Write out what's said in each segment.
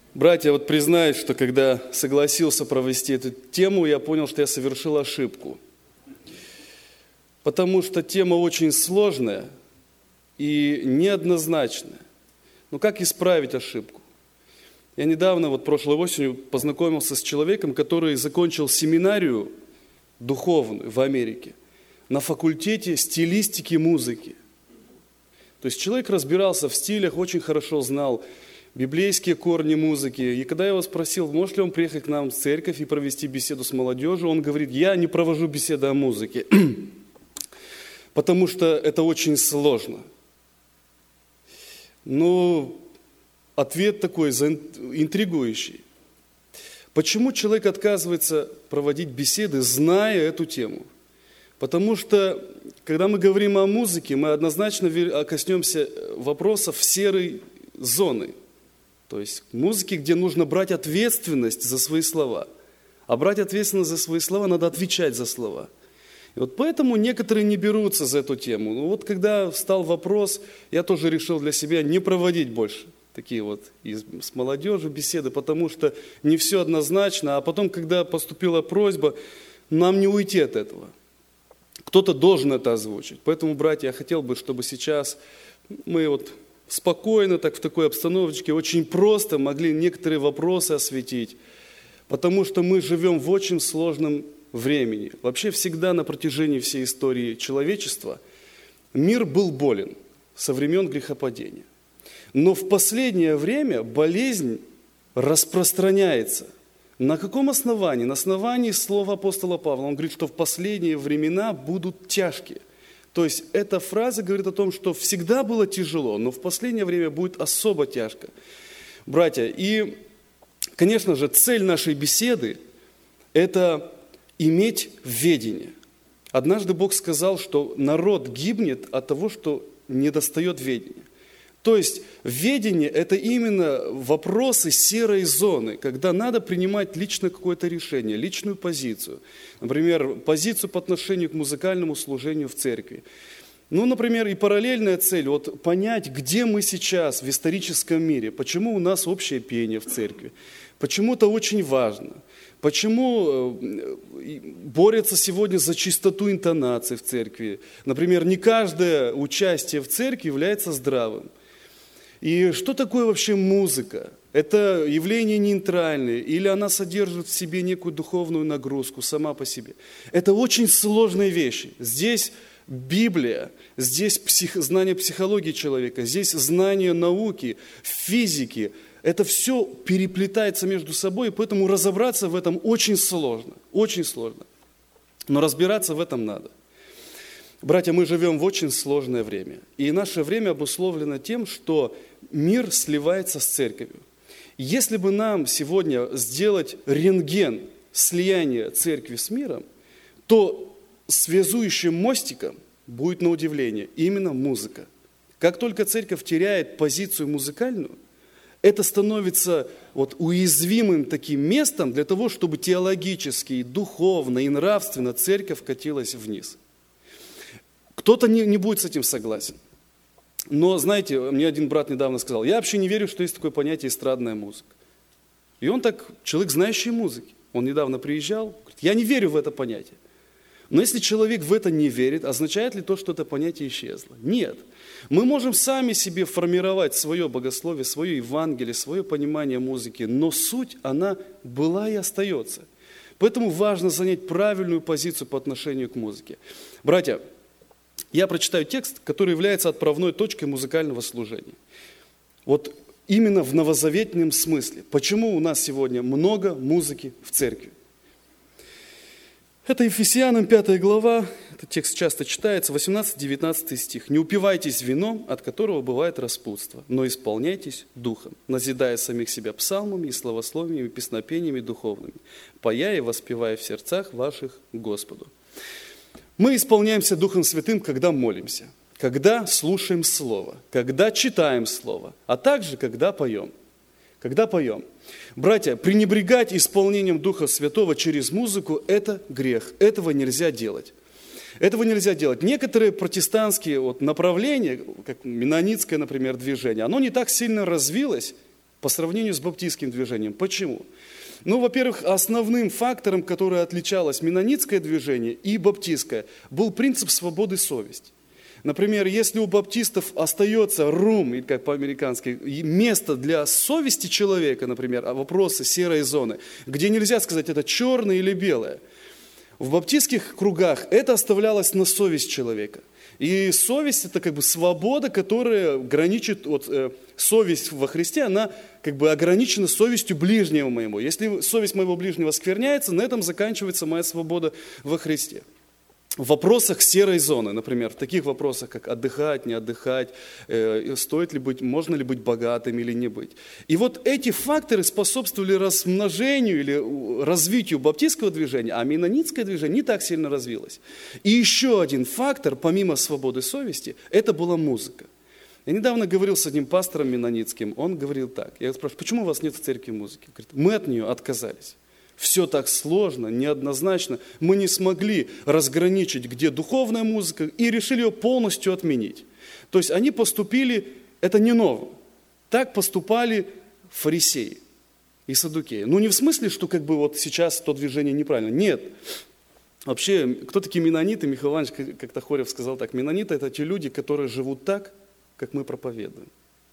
Братья, вот признаюсь, что когда согласился провести эту тему, я понял, что я совершил ошибку. Потому что тема очень сложная и неоднозначная. Но как исправить ошибку? Я недавно, вот прошлой осенью, познакомился с человеком, который закончил семинарию духовную в Америке на факультете стилистики музыки. То есть человек разбирался в стилях, очень хорошо знал библейские корни музыки. И когда я его спросил, может ли он приехать к нам в церковь и провести беседу с молодежью, он говорит: я не провожу беседы о музыке, потому что это очень сложно. Но ответ такой интригующий. Почему человек отказывается проводить беседы, зная эту тему? Потому что, когда мы говорим о музыке, мы однозначно коснемся вопросов серой зоны. То есть музыки, где нужно брать ответственность за свои слова. А брать ответственность за свои слова, надо отвечать за слова. И вот поэтому некоторые не берутся за эту тему. Ну вот когда встал вопрос, я тоже решил для себя не проводить больше такие вот с молодежью беседы, потому что не все однозначно. А потом, когда поступила просьба, нам не уйти от этого. Кто-то должен это озвучить. Поэтому, братья, я хотел бы, чтобы сейчас мы вот спокойно, так в такой обстановочке, очень просто могли некоторые вопросы осветить. Потому что мы живем в очень сложном времени. Вообще всегда на протяжении всей истории человечества мир был болен со времен грехопадения. Но в последнее время болезнь распространяется. На каком основании? На основании слова апостола Павла. Он говорит, что в последние времена будут тяжкие. То есть эта фраза говорит о том, что всегда было тяжело, но в последнее время будет особо тяжко. Братья, и, конечно же, цель нашей беседы – это иметь ведение. Однажды Бог сказал, что народ гибнет от того, что недостает ведения. То есть ведение – это именно вопросы серой зоны, когда надо принимать лично какое-то решение, личную позицию. Например, позицию по отношению к музыкальному служению в церкви. Ну, например, и параллельная цель – вот понять, где мы сейчас в историческом мире, почему у нас общее пение в церкви, почему это очень важно, почему борются сегодня за чистоту интонаций в церкви. Например, не каждое участие в церкви является здравым. И что такое вообще музыка? Это явление нейтральное, или она содержит в себе некую духовную нагрузку сама по себе? Это очень сложные вещи. Здесь Библия, здесь знание психологии человека, здесь знание науки, физики. Это все переплетается между собой, и поэтому разобраться в этом очень сложно, очень сложно. Но разбираться в этом надо. Братья, мы живем в очень сложное время. И наше время обусловлено тем, что мир сливается с церковью. Если бы нам сегодня сделать рентген слияния церкви с миром, то связующим мостиком будет, на удивление, именно музыка. Как только церковь теряет позицию музыкальную, это становится вот уязвимым таким местом для того, чтобы теологически, духовно и нравственно церковь катилась вниз. Кто-то не будет с этим согласен. Но, знаете, мне один брат недавно сказал, я вообще не верю, что есть такое понятие эстрадная музыка. И он так, человек, знающий музыки. Он недавно приезжал, говорит, я не верю в это понятие. Но если человек в это не верит, означает ли то, что это понятие исчезло? Нет. Мы можем сами себе формировать свое богословие, свое Евангелие, свое понимание музыки, но суть, она была и остается. Поэтому важно занять правильную позицию по отношению к музыке. Братья, я прочитаю текст, который является отправной точкой музыкального служения. Вот именно в новозаветном смысле. Почему у нас сегодня много музыки в церкви? Это Ефесянам 5 глава, этот текст часто читается, 18-19 стих. «Не упивайтесь вином, от которого бывает распутство, но исполняйтесь духом, назидая самих себя псалмами и славословиями, и песнопениями духовными, пая и воспевая в сердцах ваших Господу». Мы исполняемся Духом Святым, когда молимся, когда слушаем Слово, когда читаем Слово, а также когда поем. Когда поем. Братья, пренебрегать исполнением Духа Святого через музыку – это грех. Этого нельзя делать. Этого нельзя делать. Некоторые протестантские направления, как менонитское, например, движение, оно не так сильно развилось, по сравнению с баптистским движением. Почему? Ну, во-первых, основным фактором, который отличалось меннонитское движение и баптистское, был принцип свободы совести. Например, если у баптистов остается room, или как по-американски, место для совести человека, например, вопросы серой зоны, где нельзя сказать, это черное или белое, в баптистских кругах это оставлялось на совесть человека. И совесть – это как бы свобода, которая граничит, совесть во Христе, она как бы ограничена совестью ближнего моего. Если совесть моего ближнего оскверняется, на этом заканчивается моя свобода во Христе. В вопросах серой зоны, например, в таких вопросах, как отдыхать, не отдыхать, стоит ли быть, можно ли быть богатым или не быть. И вот эти факторы способствовали размножению или развитию баптистского движения, а меннонитское движение не так сильно развилось. И еще один фактор, помимо свободы совести, это была музыка. Я недавно говорил с одним пастором меннонитским, он говорил так, я спрашиваю, почему у вас нет в церкви музыки? Он говорит, мы от нее отказались. Все так сложно, неоднозначно. Мы не смогли разграничить, где духовная музыка, и решили ее полностью отменить. То есть они поступили, это не ново, так поступали фарисеи и саддукеи. Ну не в смысле, что как бы вот сейчас то движение неправильно. Нет. Вообще, кто такие меннониты? Михаил Иванович как-то Хорев сказал так. Меннониты – это те люди, которые живут так, как мы проповедуем.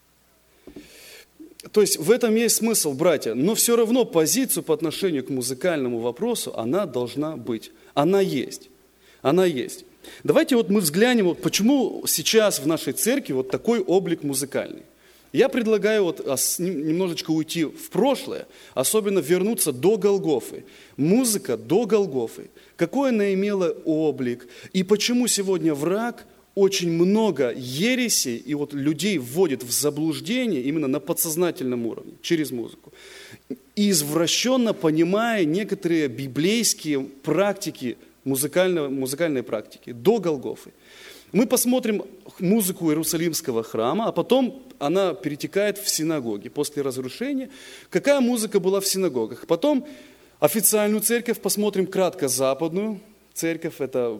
То есть в этом есть смысл, братья, но все равно позицию по отношению к музыкальному вопросу, она должна быть, она есть, она есть. Давайте вот мы взглянем, вот почему сейчас в нашей церкви вот такой облик музыкальный. Я предлагаю вот немножечко уйти в прошлое, особенно вернуться до Голгофы. Музыка до Голгофы, какой она имела облик, и почему сегодня враг очень много ересей и вот людей вводит в заблуждение именно на подсознательном уровне, через музыку. И извращенно понимая некоторые библейские практики, музыкальные практики до Голгофы. Мы посмотрим музыку Иерусалимского храма, а потом она перетекает в синагоги после разрушения. Какая музыка была в синагогах? Потом официальную церковь, посмотрим кратко западную церковь, это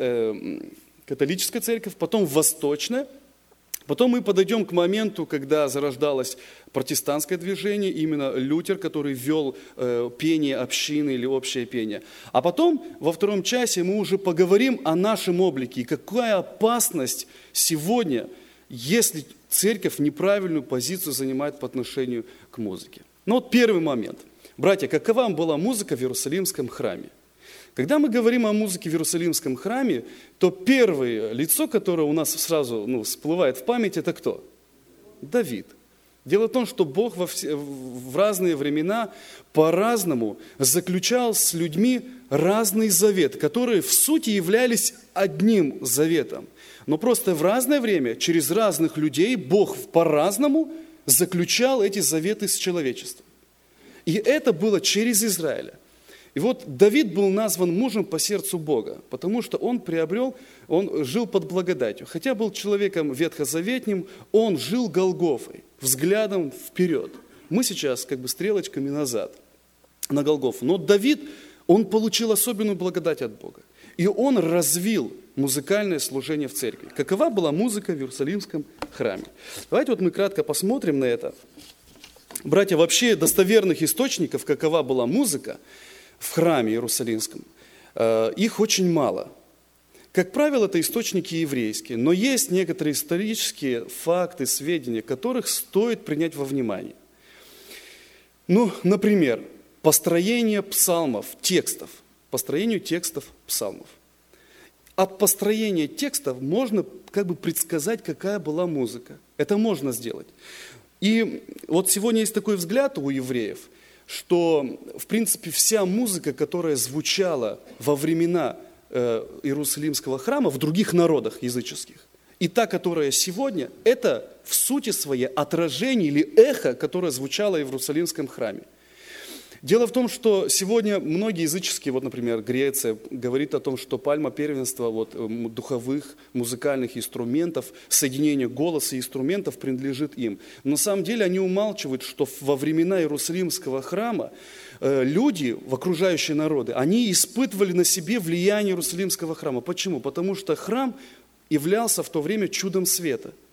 католическая церковь, потом восточная. Потом мы подойдем к моменту, когда зарождалось протестантское движение, именно Лютер, который ввел пение общины или общее пение. А потом, во втором часе, мы уже поговорим о нашем облике и какая опасность сегодня, если церковь неправильную позицию занимает по отношению к музыке. Ну вот первый момент. Братья, какова была музыка в Иерусалимском храме? Когда мы говорим о музыке в Иерусалимском храме, то первое лицо, которое у нас сразу всплывает в память, это кто? Давид. Дело в том, что Бог в разные времена по-разному заключал с людьми разный завет, которые в сути являлись одним заветом. Но просто в разное время, через разных людей, Бог по-разному заключал эти заветы с человечеством. И это было через Израиля. И вот Давид был назван мужем по сердцу Бога, потому что он жил под благодатью. Хотя был человеком ветхозаветним, он жил Голгофой, взглядом вперед. Мы сейчас как бы стрелочками назад на Голгофу. Но Давид, он получил особенную благодать от Бога. И он развил музыкальное служение в церкви. Какова была музыка в Иерусалимском храме? Давайте вот мы кратко посмотрим на это. Братья, вообще достоверных источников, какова была музыка в храме Иерусалимском, их очень мало. Как правило, это источники еврейские, но есть некоторые исторические факты, сведения, которых стоит принять во внимание. Ну, например, построение псалмов, текстов, построению текстов псалмов. От построения текстов можно как бы предсказать, какая была музыка. Это можно сделать. И вот сегодня есть такой взгляд у евреев, что, в принципе, вся музыка, которая звучала во времена Иерусалимского храма в других народах языческих, и та, которая сегодня, это в сути своей отражение или эхо, которое звучало в Иерусалимском храме. Дело в том, что сегодня многие языческие, вот, например, Греция, говорит о том, что пальма первенства духовых музыкальных инструментов, соединение голоса и инструментов принадлежит им. Но на самом деле они умалчивают, что во времена Иерусалимского храма люди, окружающие народы, они испытывали на себе влияние Иерусалимского храма. Почему? Потому что храм являлся в то время чудом света.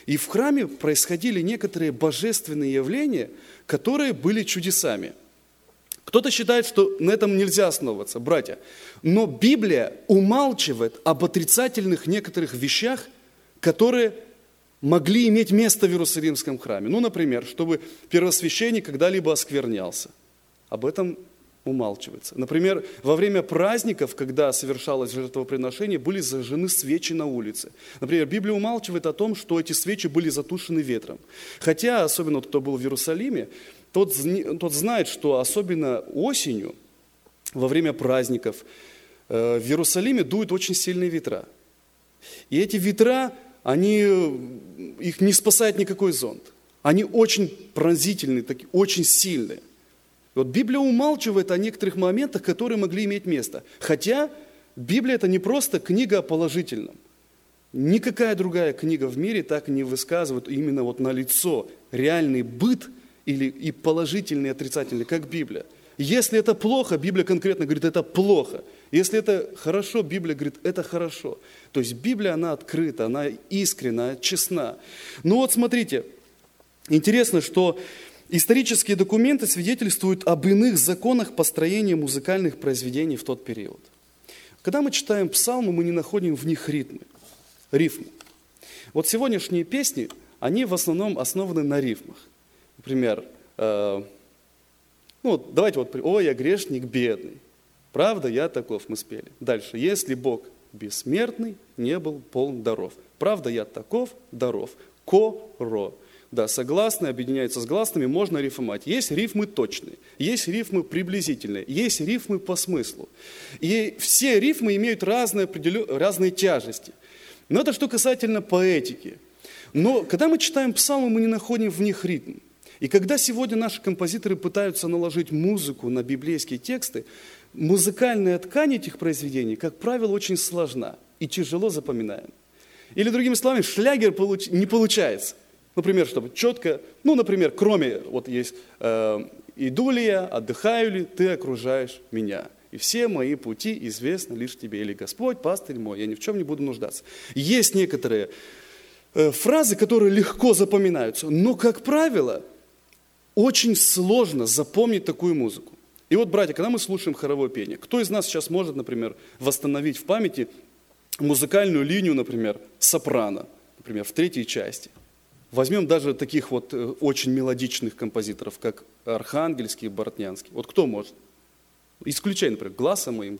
И в храме происходили некоторые божественные явления, которые были чудесами. Кто-то считает, что на этом нельзя основываться, братья. Но Библия умалчивает об отрицательных некоторых вещах, которые могли иметь место в Иерусалимском храме. Ну, например, чтобы первосвященник когда-либо осквернялся. Об этом умалчивается. Например, во время праздников, когда совершалось жертвоприношение, были зажжены свечи на улице. Например, Библия умалчивает о том, что эти свечи были затушены ветром. Хотя, особенно кто был в Иерусалиме, тот знает, что особенно осенью, во время праздников, в Иерусалиме дуют очень сильные ветра. И эти ветра, их не спасает никакой зонт. Они очень пронзительные, такие, очень сильные. Вот Библия умалчивает о некоторых моментах, которые могли иметь место. Хотя Библия – это не просто книга о положительном. Никакая другая книга в мире так не высказывает именно вот на лицо реальный быт или и положительный, и отрицательный, как Библия. Если это плохо, Библия конкретно говорит, это плохо. Если это хорошо, Библия говорит, это хорошо. То есть Библия, она открыта, она искренна, честна. Ну вот смотрите, интересно, что исторические документы свидетельствуют об иных законах построения музыкальных произведений в тот период. Когда мы читаем псалмы, мы не находим в них рифмы. Вот сегодняшние песни, они в основном основаны на рифмах. Например, давайте вот, «Ой, я грешник бедный, правда, я таков», мы спели. Дальше, «Если Бог бессмертный, не был полн даров, правда, я таков, даров, ко-ро». Да, согласные объединяются с гласными, можно рифмовать. Есть рифмы точные, есть рифмы приблизительные, есть рифмы по смыслу. И все рифмы имеют разные тяжести. Но это что касательно поэтики. Но когда мы читаем псалмы, мы не находим в них ритм. И когда сегодня наши композиторы пытаются наложить музыку на библейские тексты, музыкальная ткань этих произведений, как правило, очень сложна и тяжело запоминаема. Или, другими словами, шлягер не получается. Например, чтобы четко, например, кроме, вот есть «Иду ли я, отдыхаю ли, ты окружаешь меня, и все мои пути известны лишь тебе, или Господь, пастырь мой, я ни в чем не буду нуждаться». Есть некоторые фразы, которые легко запоминаются, но, как правило, очень сложно запомнить такую музыку. И вот, братья, когда мы слушаем хоровое пение, кто из нас сейчас может, например, восстановить в памяти музыкальную линию, например, сопрано, например, в третьей части? Возьмем даже таких вот очень мелодичных композиторов, как Архангельский и Бортнянский. Вот кто может? Исключай, например, «Гласа моим,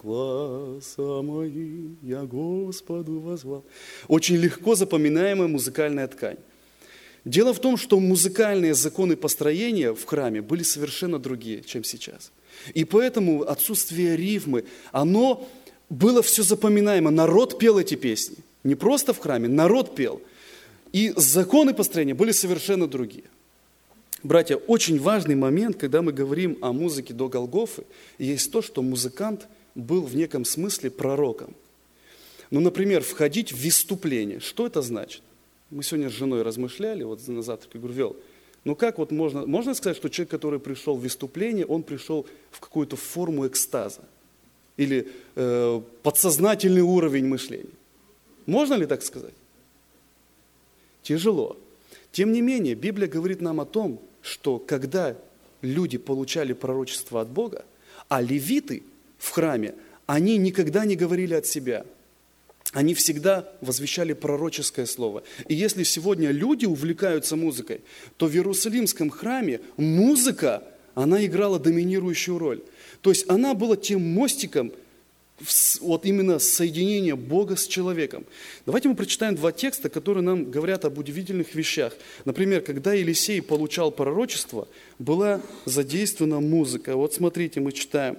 я Господу воззвал». Очень легко запоминаемая музыкальная ткань. Дело в том, что музыкальные законы построения в храме были совершенно другие, чем сейчас. И поэтому отсутствие рифмы, оно было все запоминаемо. Народ пел эти песни. Не просто в храме, народ пел. И законы построения были совершенно другие. Братья, очень важный момент, когда мы говорим о музыке до Голгофы, есть то, что музыкант был в неком смысле пророком. Например, входить в выступление. Что это значит? Мы сегодня с женой размышляли, вот на завтраке, говорю, как вот можно сказать, что человек, который пришел в выступление, он пришел в какую-то форму экстаза или подсознательный уровень мышления. Можно ли так сказать? Тяжело. Тем не менее, Библия говорит нам о том, что когда люди получали пророчество от Бога, а левиты в храме, они никогда не говорили от себя. Они всегда возвещали пророческое слово. И если сегодня люди увлекаются музыкой, то в Иерусалимском храме музыка, она играла доминирующую роль. То есть она была тем мостиком, вот именно соединения Бога с человеком. Давайте мы прочитаем два текста, которые нам говорят об удивительных вещах. Например, когда Елисей получал пророчество, была задействована музыка. Вот смотрите, мы читаем.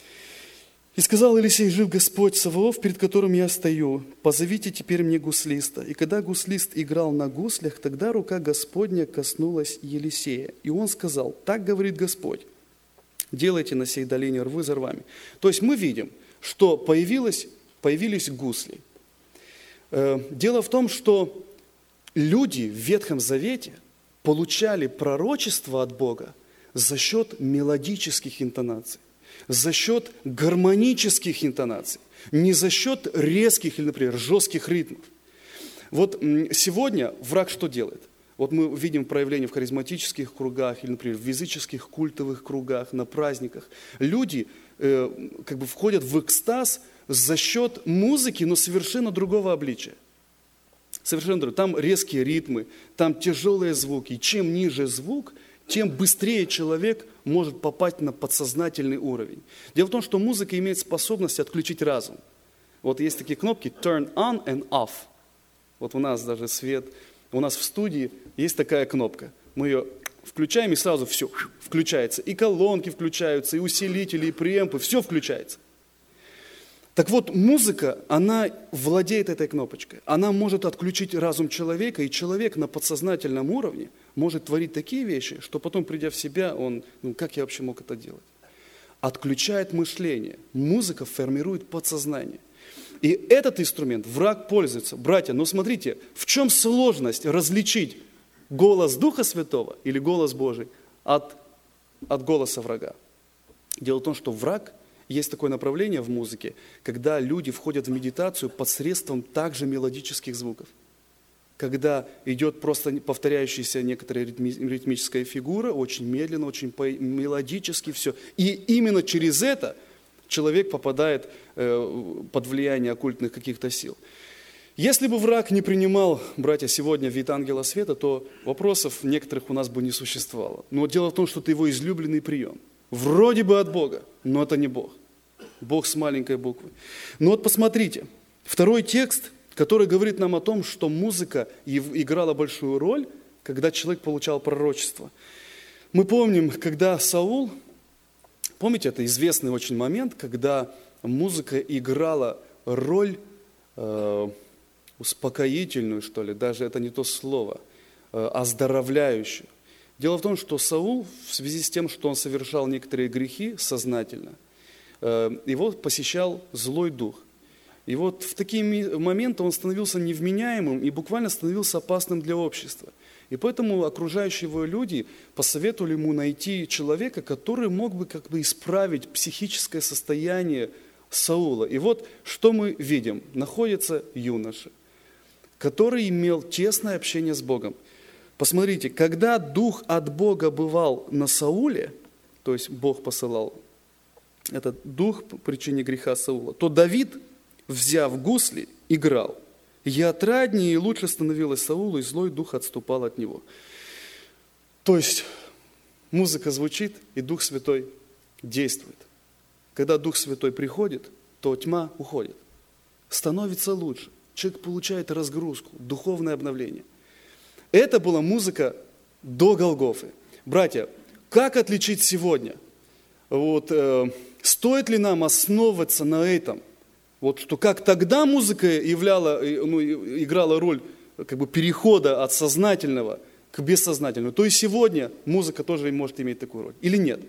«И сказал Елисей: жив Господь Саваоф, перед которым я стою, позовите теперь мне гуслиста. И когда гуслист играл на гуслях, тогда рука Господня коснулась Елисея. И он сказал: так говорит Господь, делайте на сей долине рвы за рвами». То есть мы видим, что появились гусли. Дело в том, что люди в Ветхом Завете получали пророчество от Бога за счет мелодических интонаций, за счет гармонических интонаций, не за счет резких или, например, жестких ритмов. Вот сегодня враг что делает? Вот мы видим проявление в харизматических кругах или, например, в языческих культовых кругах, на праздниках. Люди как бы входят в экстаз за счет музыки, но совершенно другого обличия. Совершенно другого. Там резкие ритмы, там тяжелые звуки. И чем ниже звук, тем быстрее человек может попасть на подсознательный уровень. Дело в том, что музыка имеет способность отключить разум. Вот есть такие кнопки turn on and off. Вот у нас даже свет, у нас в студии есть такая кнопка. Мы ее включаем, и сразу все включается. И колонки включаются, и усилители, и преэмпы, все включается. Так вот, музыка, она владеет этой кнопочкой. Она может отключить разум человека, и человек на подсознательном уровне может творить такие вещи, что потом, придя в себя, он, как я вообще мог это делать? Отключает мышление. Музыка формирует подсознание. И этот инструмент враг пользуется. Братья, смотрите, в чем сложность различить голос Духа Святого или голос Божий от голоса врага? Дело в том, что враг, есть такое направление в музыке, когда люди входят в медитацию посредством также мелодических звуков. Когда идет просто повторяющаяся некоторая ритмическая фигура, очень медленно, очень мелодически все. И именно через это человек попадает под влияние оккультных каких-то сил. Если бы враг не принимал, братья, сегодня вид ангела света, то вопросов некоторых у нас бы не существовало. Но дело в том, что это его излюбленный прием. Вроде бы от Бога, но это не Бог. Бог с маленькой буквы. Но вот посмотрите, второй текст, который говорит нам о том, что музыка играла большую роль, когда человек получал пророчество. Мы помним, когда Саул, помните, это известный очень момент, когда музыка играла роль успокоительную, что ли, даже это не то слово, оздоровляющую. Дело в том, что Саул, в связи с тем, что он совершал некоторые грехи сознательно, его посещал злой дух. И вот в такие моменты он становился невменяемым и буквально становился опасным для общества. И поэтому окружающие его люди посоветовали ему найти человека, который мог бы как бы исправить психическое состояние Саула. И вот что мы видим. Находится юноша, который имел тесное общение с Богом. Посмотрите, когда дух от Бога бывал на Сауле, то есть Бог посылал этот дух по причине греха Саула, то Давид, взяв гусли, играл. И отраднее и лучше становилось Саулу, и злой дух отступал от него. То есть музыка звучит, и Дух Святой действует. Когда Дух Святой приходит, то тьма уходит. Становится лучше. Человек получает разгрузку, духовное обновление. Это была музыка до Голгофы. Братья, как отличить сегодня? Стоит ли нам основываться на этом? Что как тогда музыка играла роль как бы перехода от сознательного к бессознательному, то и сегодня музыка тоже может иметь такую роль. Или нет?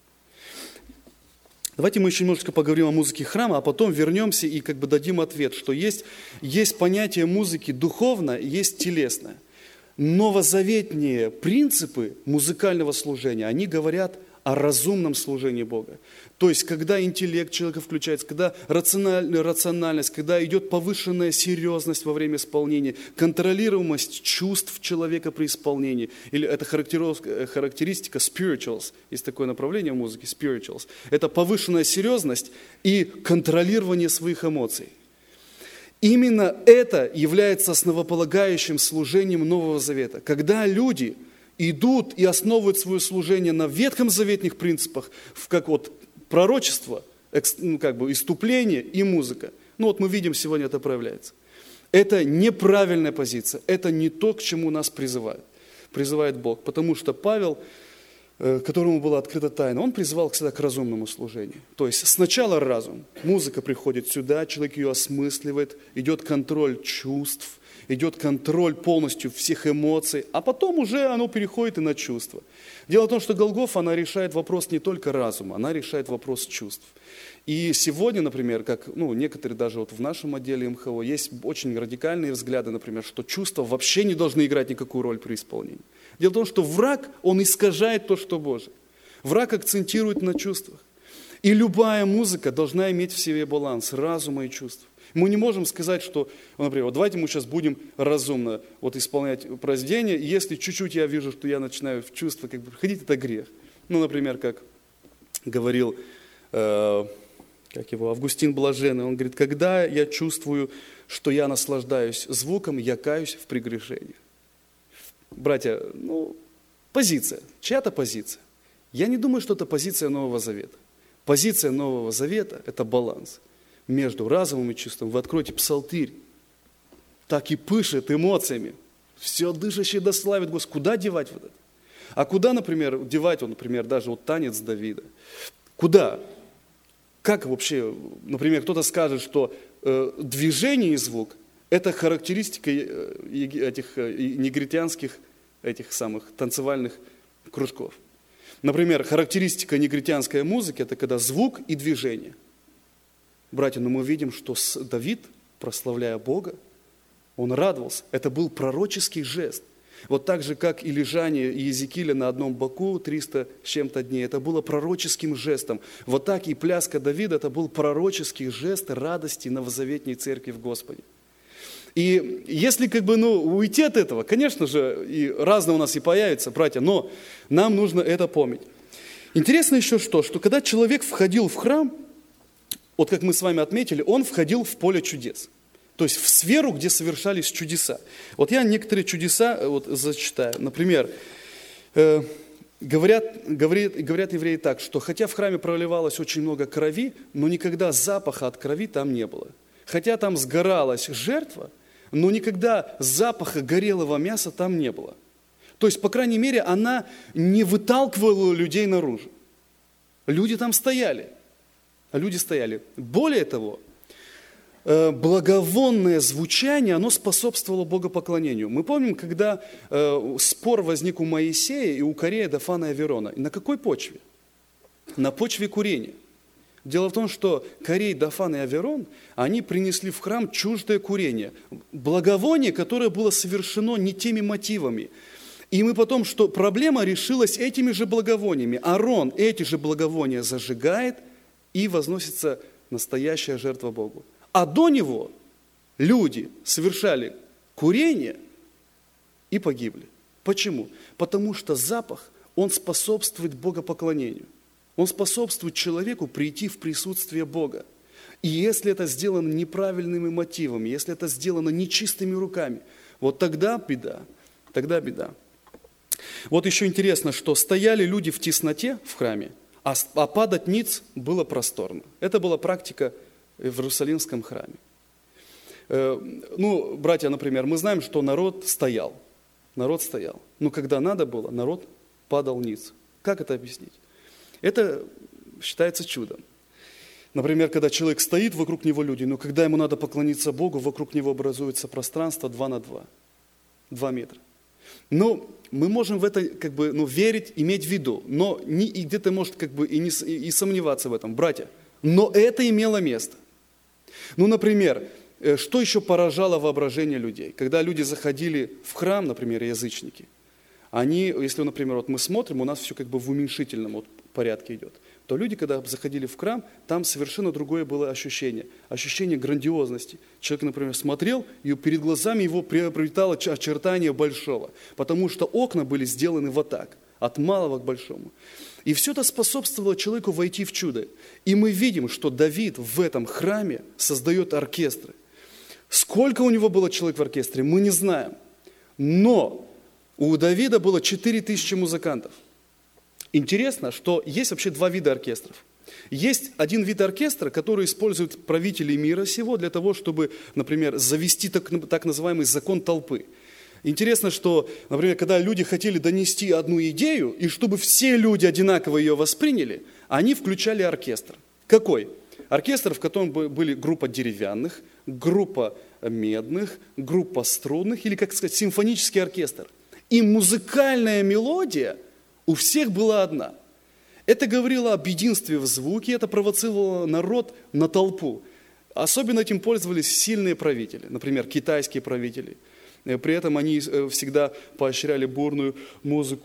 Давайте мы еще немножечко поговорим о музыке храма, а потом вернемся и как бы дадим ответ, что есть понятие музыки духовное, есть телесное. Новозаветные принципы музыкального служения, они говорят о разумном служении Бога. То есть, когда интеллект человека включается, когда рациональность, когда идет повышенная серьезность во время исполнения, контролируемость чувств человека при исполнении, или это характеристика spirituals, есть такое направление в музыке, spirituals. Это повышенная серьезность и контролирование своих эмоций. Именно это является основополагающим служением Нового Завета. Когда люди идут и основывают свое служение на ветхозаветных принципах, как пророчество, иступление и музыка. Мы видим, сегодня это проявляется. Это неправильная позиция, это не то, к чему нас призывает Бог. Потому что Павел, которому была открыта тайна, он призывал всегда к разумному служению. То есть сначала разум, музыка приходит сюда, человек ее осмысливает, идет контроль чувств, идет контроль полностью всех эмоций, а потом уже оно переходит и на чувства. Дело в том, что Голгофа, она решает вопрос не только разума, она решает вопрос чувств. И сегодня, например, как некоторые даже в нашем отделе МХО, есть очень радикальные взгляды, например, что чувства вообще не должны играть никакую роль при исполнении. Дело в том, что враг, он искажает то, что Божие. Враг акцентирует на чувствах. И любая музыка должна иметь в себе баланс разума и чувств. Мы не можем сказать, что, например, вот давайте мы сейчас будем разумно вот исполнять произведение, и если чуть-чуть я вижу, что я начинаю в чувство как бы приходить, это грех. Ну, например, как говорил Августин Блаженный, он говорит, когда я чувствую, что я наслаждаюсь звуком, я каюсь в прегрешениях. Братья, позиция, чья-то позиция. Я не думаю, что это позиция Нового Завета. Позиция Нового Завета – это баланс между разумом и чувством. Вы откройте Псалтырь, так и пышет эмоциями. Все дышащее да славит Господь. Куда девать вот это? А куда, например, девать, например, даже вот танец Давида? Куда? Как вообще, например, кто-то скажет, что движение и звук – это характеристика этих негритянских, этих самых танцевальных кружков. Например, характеристика негритянской музыки – это когда звук и движение. Братья, но мы видим, что Давид, прославляя Бога, он радовался. Это был пророческий жест. Вот так же, как и лежание Иезекииля на одном боку 300 с чем-то дней, это было пророческим жестом. Вот так и пляска Давида, это был пророческий жест радости новозаветней церкви в Господе. И если уйти от этого, конечно же, и разное у нас и появится, братья, но нам нужно это помнить. Интересно еще что когда человек входил в храм, вот как мы с вами отметили, он входил в поле чудес. То есть в сферу, где совершались чудеса. Вот я некоторые чудеса зачитаю. Например, говорят евреи так, что хотя в храме проливалось очень много крови, но никогда запаха от крови там не было. Хотя там сгоралась жертва, но никогда запаха горелого мяса там не было. То есть, по крайней мере, она не выталкивала людей наружу. Люди там стояли. Более того, благовонное звучание, оно способствовало богопоклонению. Мы помним, когда спор возник у Моисея и у Корея, Дафана и Аверона. И на какой почве? На почве курения. Дело в том, что Корей, Дафан и Аверон, они принесли в храм чуждое курение. Благовоние, которое было совершено не теми мотивами. И мы потом, что проблема решилась этими же благовониями. Аарон эти же благовония зажигает, и возносится настоящая жертва Богу. А до него люди совершали курение и погибли. Почему? Потому что запах, он способствует богопоклонению. Он способствует человеку прийти в присутствие Бога. И если это сделано неправильными мотивами, если это сделано нечистыми руками, вот тогда беда, Вот еще интересно, что стояли люди в тесноте в храме, а падать ниц было просторно. Это была практика в Иерусалимском храме. Братья, например, мы знаем, что народ стоял. Но когда надо было, народ падал ниц. Как это объяснить? Это считается чудом. Например, когда человек стоит, вокруг него люди, но когда ему надо поклониться Богу, вокруг него образуется пространство 2 на 2, 2 метра. Мы можем в это верить, иметь в виду, но и где-то может и сомневаться в этом, братья. Но это имело место. Например, что еще поражало воображение людей? Когда люди заходили в храм, например, язычники, они, если, например, мы смотрим, у нас все в уменьшительном порядке идет, то люди, когда заходили в храм, там совершенно другое было ощущение грандиозности. Человек, например, смотрел, и перед глазами его приобретало очертание большого, потому что окна были сделаны вот так, от малого к большому. И все это способствовало человеку войти в чудо. И мы видим, что Давид в этом храме создает оркестры. Сколько у него было человек в оркестре, мы не знаем. Но у Давида было 4000 музыкантов. Интересно, что есть вообще 2 вида оркестров. Есть один вид оркестра, который используют правители мира сего для того, чтобы, например, завести так называемый закон толпы. Интересно, что, например, когда люди хотели донести одну идею, и чтобы все люди одинаково ее восприняли, они включали оркестр. Какой? Оркестр, в котором были группа деревянных, группа медных, группа струнных, или, как сказать, симфонический оркестр. И музыкальная мелодия у всех была одна. Это говорило об единстве в звуке, это провоцировало народ на толпу. Особенно этим пользовались сильные правители, например, китайские правители. При этом они всегда поощряли бурную музыку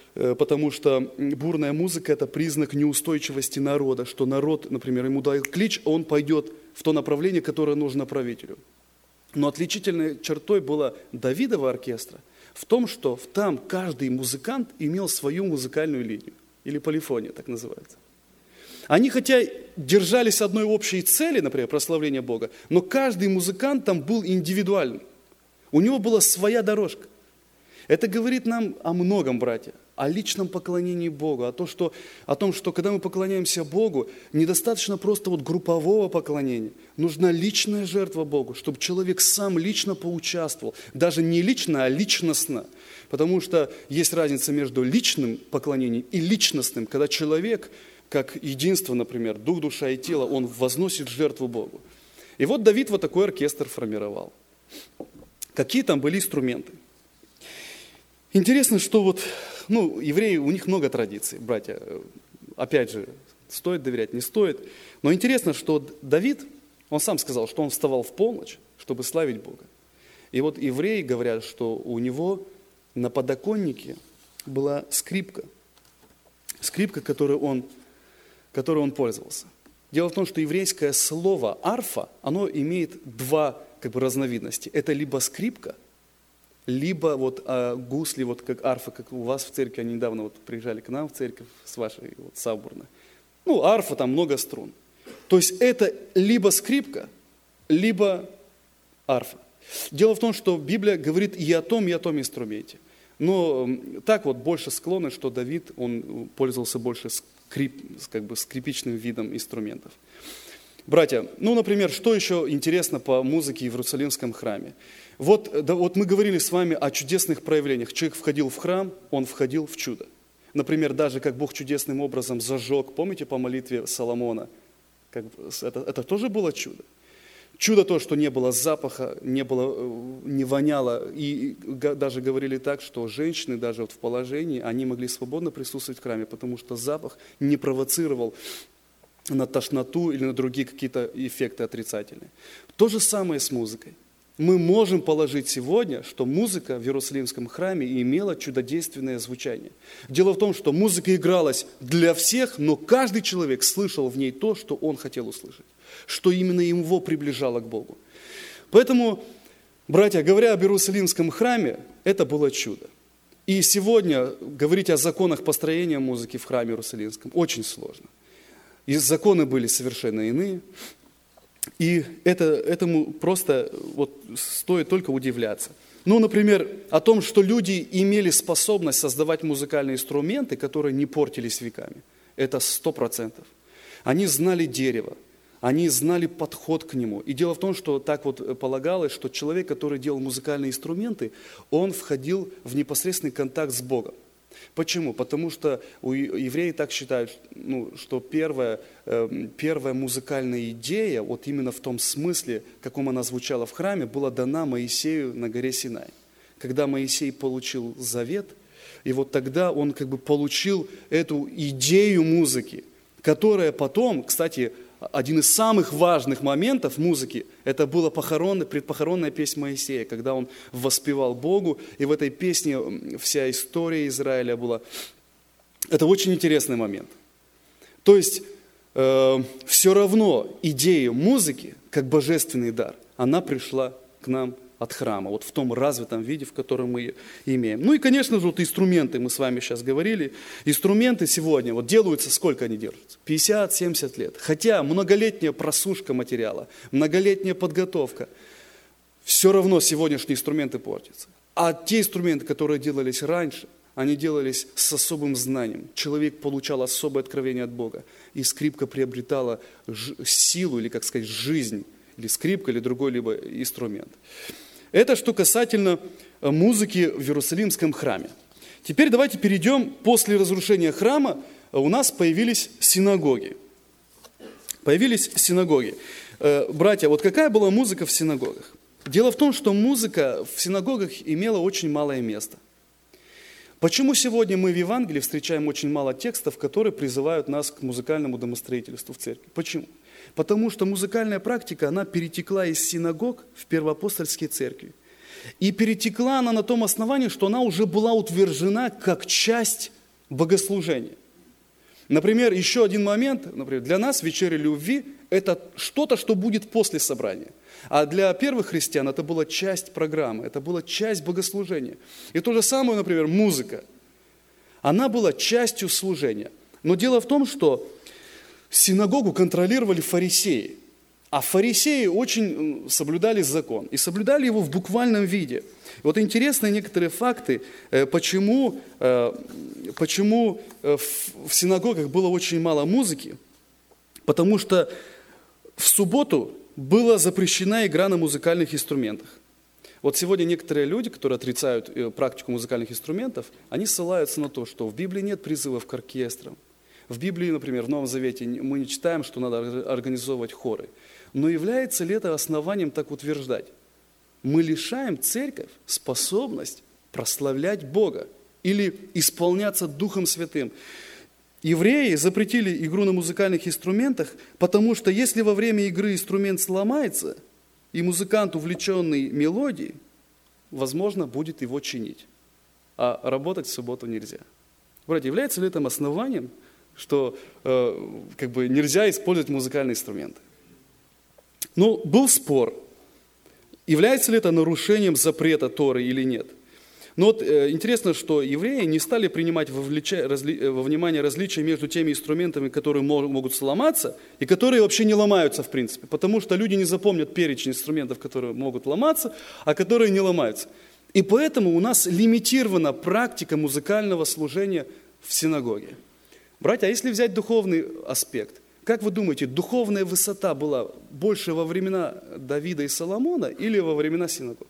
потому что бурная музыка – это признак неустойчивости народа, что народ, например, ему дал клич, а он пойдет в то направление, которое нужно правителю. Но отличительной чертой была Давидова оркестра в том, что там каждый музыкант имел свою музыкальную линию, или полифония, так называется. Они хотя держались одной общей цели, например, прославления Бога, но каждый музыкант там был индивидуальным. У него была своя дорожка. Это говорит нам о многом, братья, о личном поклонении Богу, о том, что когда мы поклоняемся Богу, недостаточно просто группового поклонения. Нужна личная жертва Богу, чтобы человек сам лично поучаствовал. Даже не лично, а личностно. Потому что есть разница между личным поклонением и личностным, когда человек, как единство, например, дух, душа и тело, он возносит жертву Богу. И вот Давид такой оркестр формировал. Какие там были инструменты? Интересно, что евреи, у них много традиций, братья. Опять же, стоит доверять, не стоит. Но интересно, что Давид, он сам сказал, что он вставал в полночь, чтобы славить Бога. И евреи говорят, что у него на подоконнике была скрипка. Скрипка, которой он пользовался. Дело в том, что еврейское слово «арфа», оно имеет два разновидности. Это либо скрипка, либо гусли, как арфа, как у вас в церкви, они недавно приезжали к нам в церковь с вашей Саубурной. Арфа, там много струн. То есть это либо скрипка, либо арфа. Дело в том, что Библия говорит и о том инструменте. Но так больше склонны, что Давид, он пользовался больше скрипичным видом инструментов. Братья, например, что еще интересно по музыке в Иерусалимском храме? Мы говорили с вами о чудесных проявлениях. Человек входил в храм, он входил в чудо. Например, даже как Бог чудесным образом зажег, помните по молитве Соломона? Это тоже было чудо. Чудо то, что не было запаха, не воняло. И даже говорили так, что женщины даже в положении, они могли свободно присутствовать в храме, потому что запах не провоцировал на тошноту или на другие какие-то эффекты отрицательные. То же самое с музыкой. Мы можем положить сегодня, что музыка в Иерусалимском храме имела чудодейственное звучание. Дело в том, что музыка игралась для всех, но каждый человек слышал в ней то, что он хотел услышать, что именно его приближало к Богу. Поэтому, братья, говоря об Иерусалимском храме, это было чудо. И сегодня говорить о законах построения музыки в храме Иерусалимском очень сложно. И законы были совершенно иные. И этому просто стоит только удивляться. Например, о том, что люди имели способность создавать музыкальные инструменты, которые не портились веками. Это 100%. Они знали дерево, они знали подход к нему. И дело в том, что так полагалось, что человек, который делал музыкальные инструменты, он входил в непосредственный контакт с Богом. Почему? Потому что евреи так считают, что первая музыкальная идея, именно в том смысле, в каком она звучала в храме, была дана Моисею на горе Синай. Когда Моисей получил завет, и тогда он получил эту идею музыки, которая потом, кстати, один из самых важных моментов музыки, это была предпохоронная песня Моисея, когда он воспевал Богу, и в этой песне вся история Израиля была. Это очень интересный момент. То есть, все равно идея музыки, как божественный дар, она пришла к нам от храма, в том развитом виде, в котором мы имеем. И, конечно же, инструменты, мы с вами сейчас говорили, инструменты сегодня делаются, сколько они держатся? 50-70 лет. Хотя многолетняя просушка материала, многолетняя подготовка, все равно сегодняшние инструменты портятся. А те инструменты, которые делались раньше, они делались с особым знанием. Человек получал особое откровение от Бога, и скрипка приобретала силу, или, жизнь, или скрипка, или другой либо инструмент. Это что касательно музыки в Иерусалимском храме. Теперь давайте перейдем, после разрушения храма у нас появились синагоги. Братья, какая была музыка в синагогах? Дело в том, что музыка в синагогах имела очень малое место. Почему сегодня мы в Евангелии встречаем очень мало текстов, которые призывают нас к музыкальному домостроительству в церкви? Почему? Потому что музыкальная практика, она перетекла из синагог в первоапостольские церкви. И перетекла она на том основании, что она уже была утверждена как часть богослужение. Например, еще один момент, например, для нас вечеря любви – это что-то, что будет после собрания. А для первых христиан это была часть программы, это была часть богослужения. И то же самое, например, музыка. Она была частью служения. Но дело в том, что синагогу контролировали фарисеи. А фарисеи очень соблюдали закон. И соблюдали его в буквальном виде. Вот интересные некоторые факты, почему в синагогах было очень мало музыки. Потому что в субботу была запрещена игра на музыкальных инструментах. Вот сегодня некоторые люди, которые отрицают практику музыкальных инструментов, они ссылаются на то, что в Библии нет призывов к оркестрам. В Библии, например, в Новом Завете мы не читаем, что надо организовывать хоры. Но является ли это основанием так утверждать? Мы лишаем церковь способность прославлять Бога или исполняться Духом Святым. Евреи запретили игру на музыкальных инструментах, потому что если во время игры инструмент сломается, и музыкант, увлеченный мелодией, возможно, будет его чинить. А работать в субботу нельзя. Братья, является ли это основанием, что нельзя использовать музыкальные инструменты? Ну, был спор, является ли это нарушением запрета Торы или нет. Но вот интересно, что евреи не стали принимать во внимание различия между теми инструментами, которые могут сломаться, и которые вообще не ломаются в принципе. Потому что люди не запомнят перечень инструментов, которые могут ломаться, а которые не ломаются. И поэтому у нас лимитирована практика музыкального служения в синагоге. Братья, а если взять духовный аспект, как вы думаете, духовная высота была больше во времена Давида и Соломона или во времена синагог?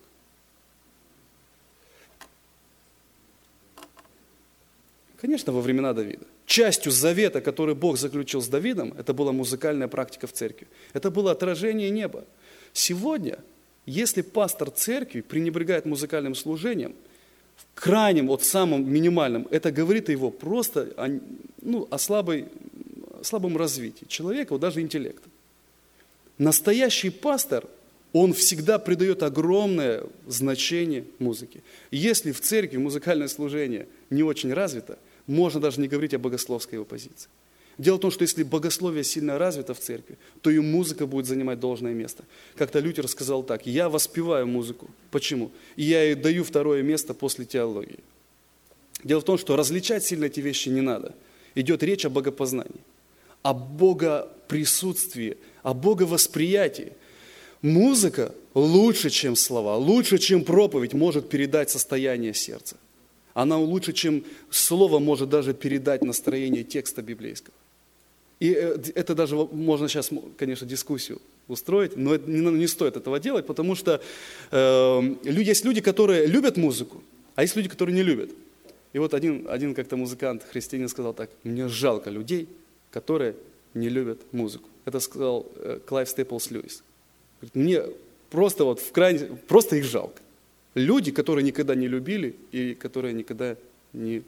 Конечно, во времена Давида. Частью завета, который Бог заключил с Давидом, это была музыкальная практика в церкви. Это было отражение неба. Сегодня, если пастор церкви пренебрегает музыкальным служением, крайним, самым минимальным, это говорит о его просто о слабом развитии человека, даже интеллекта. Настоящий пастор, он всегда придает огромное значение музыке. Если в церкви музыкальное служение не очень развито, можно даже не говорить о богословской его позиции. Дело в том, что если богословие сильно развито в церкви, то и музыка будет занимать должное место. Как-то Лютер сказал так: я воспеваю музыку. Почему? И я ей даю второе место после теологии. Дело в том, что различать сильно эти вещи не надо. Идет речь о богопознании, о богоприсутствии, о боговосприятии. Музыка лучше, чем слова, лучше, чем проповедь, может передать состояние сердца. Она лучше, чем слово, может даже передать настроение текста библейского. И это даже можно сейчас, конечно, дискуссию устроить, но не стоит этого делать, потому что есть люди, которые любят музыку, а есть люди, которые не любят. И вот один как-то музыкант, христианин, сказал так: мне жалко людей, которые не любят музыку. Это сказал Клайв Стейплс Льюис. Мне просто их жалко. Люди, которые никогда не любили и которые никогда не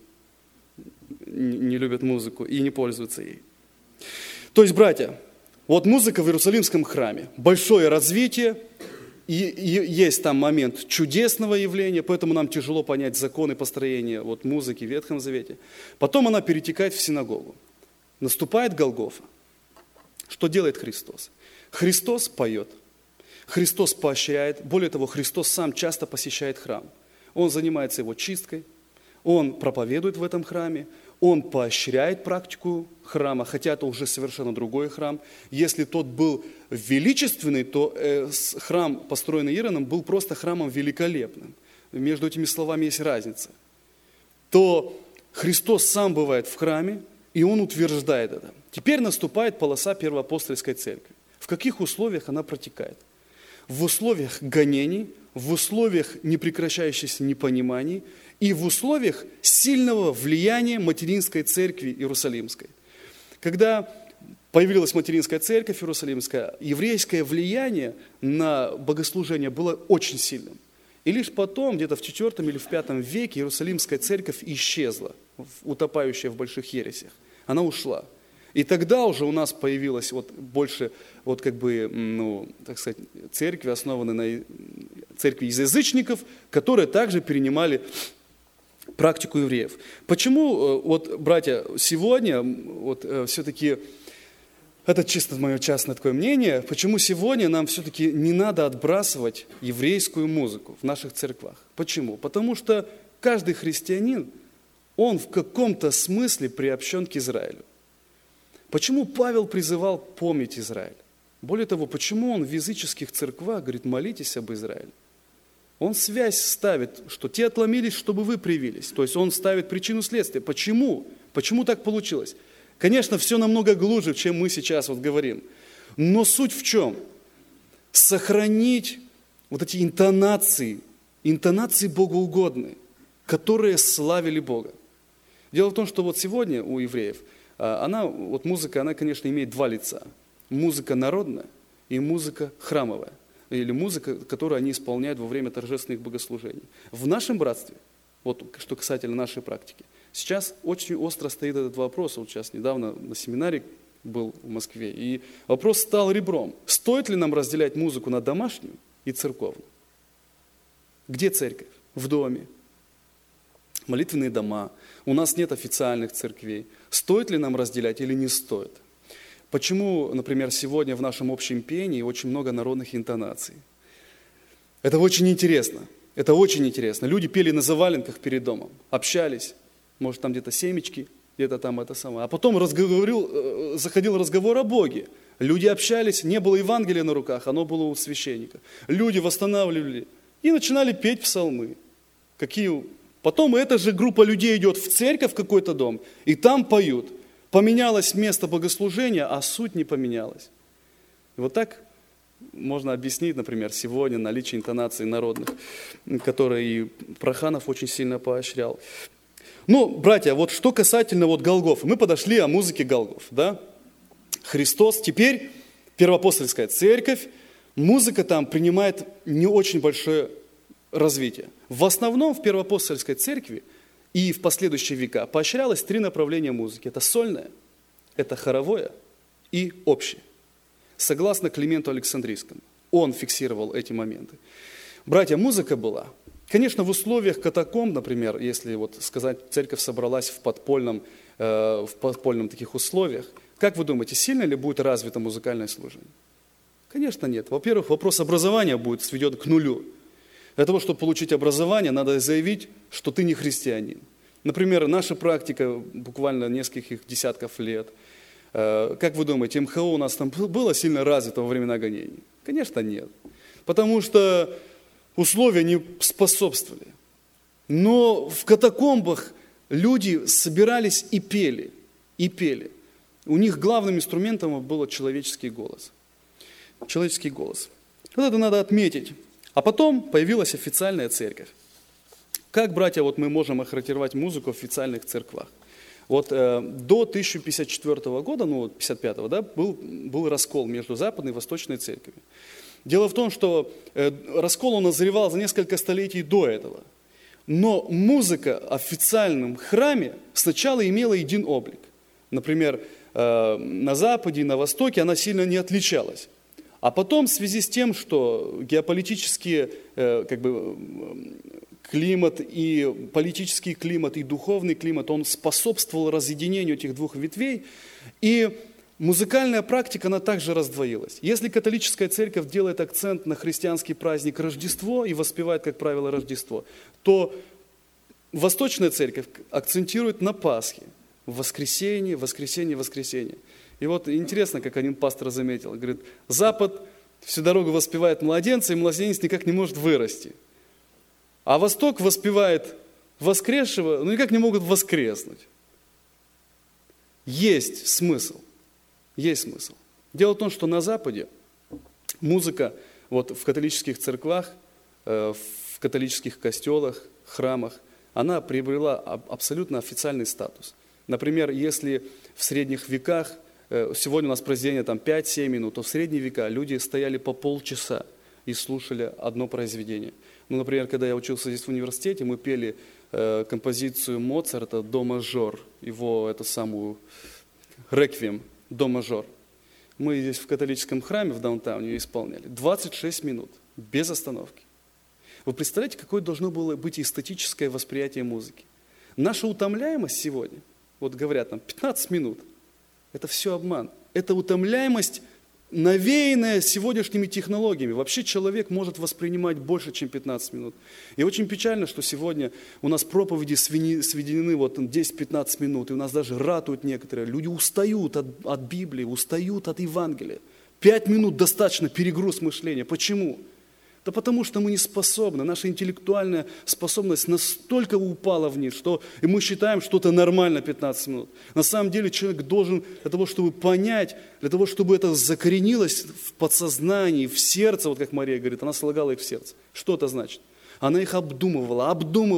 любят музыку и не пользуются ей. То есть, братья, вот музыка в Иерусалимском храме. Большое развитие, и есть там момент чудесного явления, поэтому нам тяжело понять законы построения музыки в Ветхом Завете. Потом она перетекает в синагогу. Наступает Голгофа. Что делает Христос? Христос поет. Христос поощряет, более того, Христос сам часто посещает храм. Он занимается его чисткой, Он проповедует в этом храме, Он поощряет практику храма, хотя это уже совершенно другой храм. Если тот был величественный, то храм, построенный Ироном, был просто храмом великолепным. Между этими словами есть разница. То Христос сам бывает в храме, и Он утверждает это. Теперь наступает полоса первоапостольской церкви. В каких условиях она протекает? В условиях гонений, в условиях непрекращающихся непониманий и в условиях сильного влияния материнской церкви Иерусалимской. Когда появилась материнская церковь Иерусалимская, еврейское влияние на богослужение было очень сильным. И лишь потом, где-то в IV или в V веке, Иерусалимская церковь исчезла, утопающая в больших ересях. Она ушла. И тогда уже у нас появилась больше, церкви, основанные на церкви из язычников, которые также перенимали практику евреев. Почему, вот, братья, сегодня, вот, все-таки, это чисто мое частное такое мнение, почему сегодня нам все-таки не надо отбрасывать еврейскую музыку в наших церквах? Почему? Потому что каждый христианин, он в каком-то смысле приобщен к Израилю. Почему Павел призывал помнить Израиль? Более того, почему он в языческих церквах говорит, молитесь об Израиле? Он связь ставит, что те отломились, чтобы вы привились. То есть он ставит причину следствия. Почему? Почему так получилось? Конечно, все намного глубже, чем мы сейчас вот говорим. Но суть в чем? Сохранить вот эти интонации богоугодные, которые славили Бога. Дело в том, что вот сегодня у евреев, музыка, она, конечно, имеет два лица. Музыка народная и музыка храмовая. Или музыка, которую они исполняют во время торжественных богослужений. В нашем братстве, вот что касательно нашей практики, сейчас очень остро стоит этот вопрос. Вот сейчас недавно на семинаре был в Москве, и вопрос стал ребром. Стоит ли нам разделять музыку на домашнюю и церковную? Где церковь? В доме. Молитвенные дома. У нас нет официальных церквей. Стоит ли нам разделять или не стоит? Почему, например, сегодня в нашем общем пении очень много народных интонаций? Это очень интересно. Это очень интересно. Люди пели на заваленках перед домом, общались, может, там где-то семечки, где-то там это самое. А потом заходил разговор о Боге. Люди общались, не было Евангелия на руках, оно было у священника. Люди восстанавливали и начинали петь псалмы. Потом эта же группа людей идет в церковь, в какой-то дом, и там поют. Поменялось место богослужения, а суть не поменялась. И вот так можно объяснить, например, сегодня наличие интонаций народных, которые и Проханов очень сильно поощрял. Ну, братья, вот что касательно вот Голгофы. Мы подошли о музыке Голгоф, да? Христос, теперь первоапостольская церковь, музыка там принимает не очень большое развитие. В основном в первоапостольской церкви и в последующие века поощрялось три направления музыки. Это сольное, это хоровое и общее. Согласно Клименту Александрийскому. Он фиксировал эти моменты. Братья, музыка была. Конечно, в условиях катакомб, например, если вот сказать, церковь собралась в подпольном таких условиях, как вы думаете, сильно ли будет развито музыкальное служение? Конечно, нет. Во-первых, вопрос образования будет сведен к нулю. Для того, чтобы получить образование, надо заявить, что ты не христианин. Например, наша практика буквально нескольких десятков лет. Как вы думаете, МХО у нас там было сильно развито во времена гонений? Конечно, нет. Потому что условия не способствовали. Но в катакомбах люди собирались и пели. И пели. У них главным инструментом был человеческий голос. Человеческий голос. Вот это надо отметить. А потом появилась официальная церковь. Как, братья, вот мы можем охарактеризовать музыку в официальных церквах? Вот до 1054 года, 55-го, да, был раскол между Западной и Восточной церковью. Дело в том, что раскол он назревал за несколько столетий до этого. Но музыка в официальном храме сначала имела един облик. Например, на Западе и на Востоке она сильно не отличалась. А потом, в связи с тем, что геополитический климат и политический климат, и духовный климат, он способствовал разъединению этих двух ветвей, и музыкальная практика, она также раздвоилась. Если католическая церковь делает акцент на христианский праздник Рождество и воспевает, как правило, Рождество, то Восточная церковь акцентирует на Пасхе, воскресенье. И вот интересно, как один пастор заметил, говорит, Запад всю дорогу воспевает младенца, и младенец никак не может вырасти. А Восток воспевает воскресшего, но никак не могут воскреснуть. Есть смысл. Есть смысл. Дело в том, что на Западе музыка вот в католических церквах, в католических костелах, храмах, она приобрела абсолютно официальный статус. Например, если в средних веках, сегодня у нас произведение там 5-7 минут, то в средние века люди стояли по полчаса и слушали одно произведение. Ну, например, когда я учился здесь в университете, мы пели композицию Моцарта «До мажор», его эту самую «Реквием», «До мажор». Мы здесь в католическом храме в даунтауне ее исполняли. 26 минут, без остановки. Вы представляете, какое должно было быть эстетическое восприятие музыки? Наша утомляемость сегодня, вот говорят там 15 минут, это все обман. Это утомляемость, навеянная сегодняшними технологиями. Вообще человек может воспринимать больше, чем 15 минут. И очень печально, что сегодня у нас проповеди сведены вот 10-15 минут, и у нас даже ратуют некоторые. Люди устают от Библии, устают от Евангелия. 5 минут достаточно, перегруз мышления. Почему? Да потому что мы не способны, наша интеллектуальная способность настолько упала вниз, что и мы считаем, что это нормально 15 минут. На самом деле человек должен для того, чтобы понять, для того, чтобы это закоренилось в подсознании, в сердце, вот как Мария говорит, она слагала их в сердце. Что это значит? Она их обдумывала,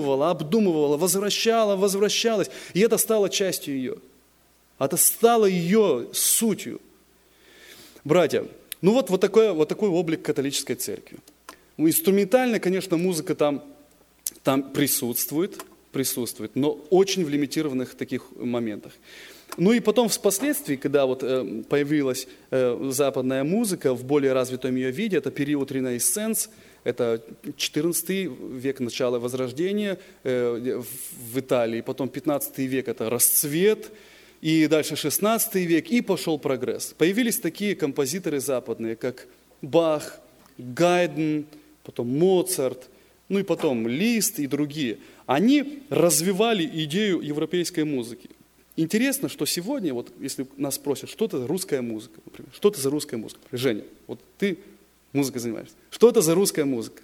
возвращалась, и это стало частью ее. Это стало ее сутью. Братья, ну вот такой облик католической церкви. Инструментально, конечно, музыка там присутствует, но очень в лимитированных таких моментах. Ну и потом впоследствии, когда вот появилась западная музыка в более развитом ее виде, это период Ренессанс, это 14 век, начало Возрождения в Италии, потом 15 век это расцвет, и дальше 16 век, и пошел прогресс. Появились такие композиторы западные, как Бах, Гайден, потом Моцарт, ну и потом Лист и другие. Они развивали идею европейской музыки. Интересно, что сегодня, вот если нас спросят, что это за русская музыка, например, что это за русская музыка? Женя, вот ты музыкой занимаешься. Что это за русская музыка?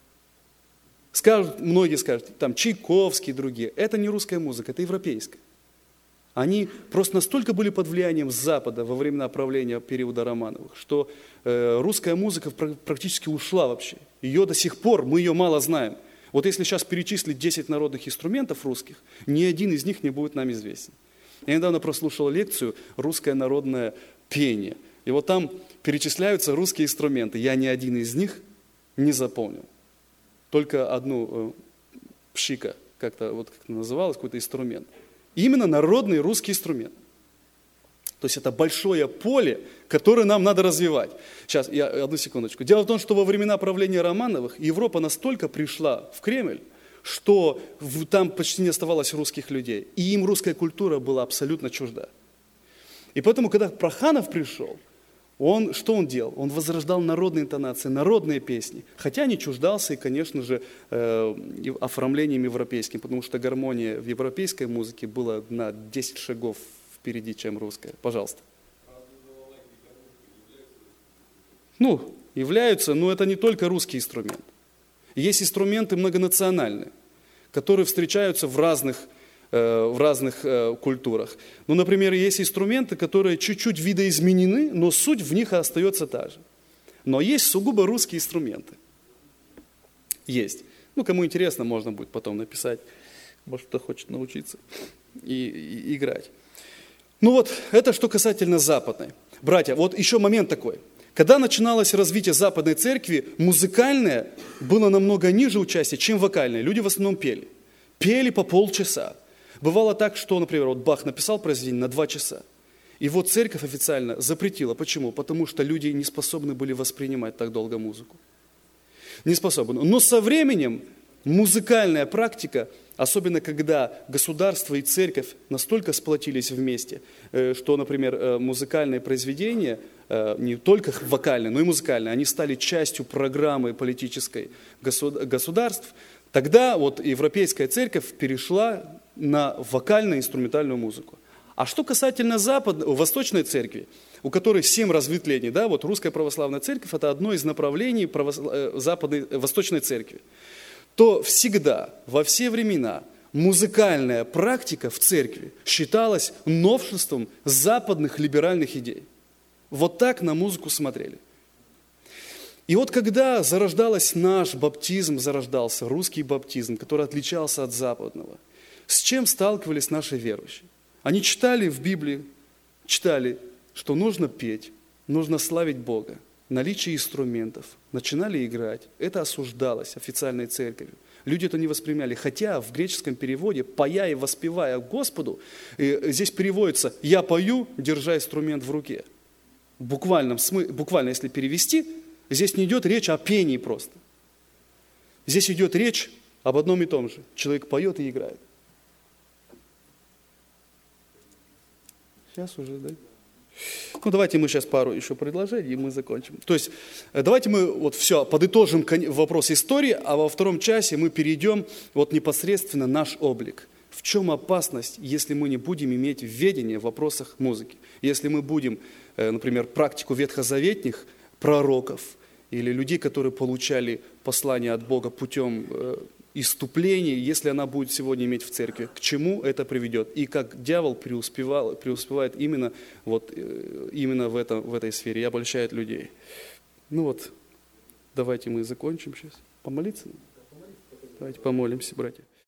Многие скажут, там Чайковский и другие. Это не русская музыка, это европейская. Они просто настолько были под влиянием Запада во времена правления периода Романовых, что русская музыка практически ушла вообще. Ее до сих пор, мы ее мало знаем. Вот если сейчас перечислить 10 народных инструментов русских, ни один из них не будет нам известен. Я недавно прослушал лекцию «Русское народное пение». И вот там перечисляются русские инструменты. Я ни один из них не запомнил. Только одну пшика, как-то называлось, какой-то инструмент. Именно народный русский инструмент. То есть это большое поле, которое нам надо развивать. Сейчас, одну секундочку. Дело в том, что во времена правления Романовых Европа настолько пришла в Кремль, что там почти не оставалось русских людей. И им русская культура была абсолютно чужда. И поэтому, когда Проханов пришел, что он делал? Он возрождал народные интонации, народные песни. Хотя не чуждался и, конечно же, оформлением европейским, потому что гармония в европейской музыке была на 10 шагов впереди, чем русская. Пожалуйста. Являются, но это не только русский инструмент. Есть инструменты многонациональные, которые встречаются в разных культурах. Например, есть инструменты, которые чуть-чуть видоизменены, но суть в них остается та же. Но есть сугубо русские инструменты. Есть. Кому интересно, можно будет потом написать. Может, кто хочет научиться и играть. Это что касательно западной. Братья, вот еще момент такой. Когда начиналось развитие западной церкви, музыкальное было намного ниже участия, чем вокальное. Люди в основном пели. Пели по полчаса. Бывало так, что, например, Бах написал произведение на 2 часа. И церковь официально запретила. Почему? Потому что люди не способны были воспринимать так долго музыку. Не способны. Но со временем музыкальная практика, особенно когда государство и церковь настолько сплотились вместе, что, например, музыкальные произведения, не только вокальные, но и музыкальные, они стали частью программы политической государств, тогда европейская церковь перешла на вокально-инструментальную музыку. А что касательно Восточной церкви, у которой 7 разветвлений, Русская Православная Церковь – это одно из направлений Восточной Церкви, то всегда, во все времена, музыкальная практика в церкви считалась новшеством западных либеральных идей. Вот так на музыку смотрели. И когда зарождался наш баптизм, зарождался русский баптизм, который отличался от западного, с чем сталкивались наши верующие? Они читали в Библии, что нужно петь, нужно славить Бога, наличие инструментов, начинали играть. Это осуждалось официальной церковью. Люди это не воспринимали. Хотя в греческом переводе «поя и воспевая Господу» здесь переводится «я пою, держа инструмент в руке». Буквально, если перевести, здесь не идет речь о пении просто. Здесь идет речь об одном и том же. Человек поет и играет. Сейчас уже, да? Ну, давайте мы сейчас пару еще предложений, и мы закончим. То есть, давайте мы вот все, подытожим вопрос истории, а во втором часе мы перейдем вот непосредственно наш облик. В чем опасность, если мы не будем иметь ведение в вопросах музыки? Если мы будем, например, практику ветхозаветных пророков или людей, которые получали послание от Бога путем иступлений, если она будет сегодня иметь в церкви, к чему это приведет? И как дьявол преуспевает именно в этой сфере и обольщает людей. Ну вот, давайте мы закончим сейчас. Помолиться? Давайте помолимся, братья.